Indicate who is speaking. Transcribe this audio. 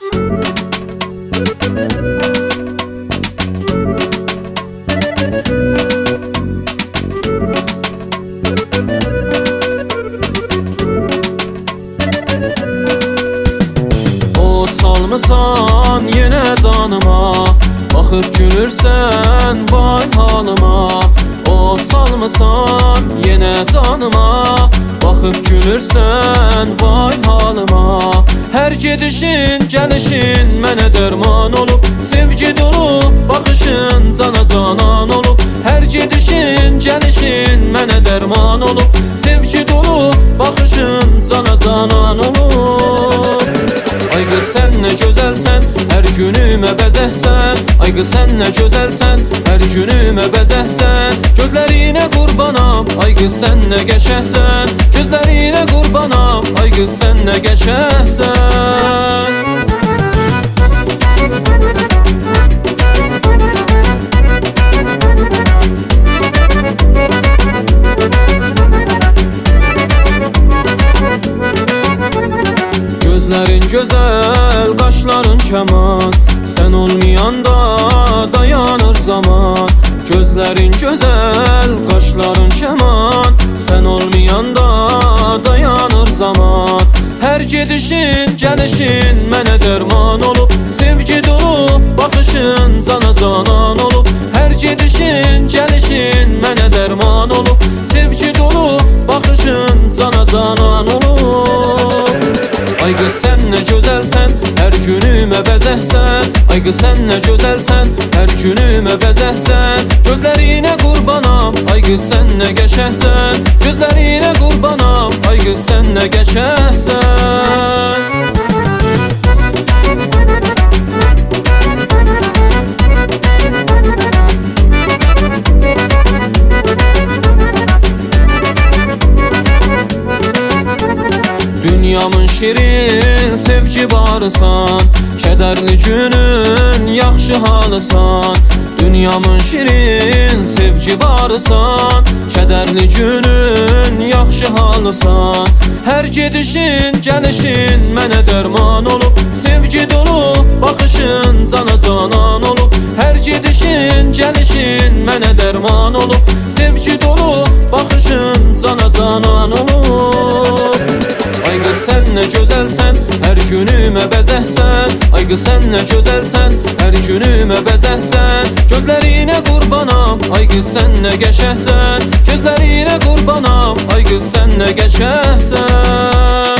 Speaker 1: O çalmısan yenə canıma, baxıb gülürsən vay halıma. O çalmısan yenə canıma, baxıb gülürsən vay halıma. Hər gedişin, gəlişin mənə dərman olub, sevgi dolu baxışın cana canan olub. Hər gedişin, gəlişin mənə dərman olub, sevgi dolu baxışın cana canan olub. Ay qız sən nə gözəlsən, hər günümə bəzəhsən. Ay qız sən nə gözəlsən, hər günümə bəzəhsən. Gözlərinə qurbanam, ay qız sən nə qəşəhsən. Gözlərinə qurbanam, ay qız sən nə qəşəhsən. Gözlərin gözəl, qaşların kəman, sən olmayanda dayanır zaman. Gözlərin gözəl, qaşların kəman, sən olmayanda dayanır zaman. Hər gedişin, gəlişin mənə dərman olub, sevgi dolu baxışın cana canan olub. Hər gedişin, gəlişin mənə dərman olub, sevgi dolu baxışın cana canan olub. Ay qız sən nə gözəlsən, hər günümə bəzəhsən. Ay qız sən nə gözəlsən, hər günümə bəzəhsən. Gözlərinə qurbanam, ay qız sən nə qəşəhsən. Gözlərinə qurbanam, ay qız sən nə qəşəhsən. Dünyamın şirin sevgi barısan, kədərli günün yaxşı halısan. Dünyamın şirin sevgi barısan, kədərli günün yaxşı halısan. Hər gedişin, gəlişin mənə dərman olub, sevgi dolu baxışın cana canan olub. Hər gedişin, gəlişin mənə dərman olub, sevgi dolu baxışın cana canan olub. Ay qız sən nə gözəlsən, hər günümə bəzəhsən. Ay qız sən nə gözəlsən, hər günümə bəzəhsən. Gözlərinə qurbanam, ay qız sən nə qəşəhsən. Gözlərinə qurbanam, ay qız sən nə qəşəhsən.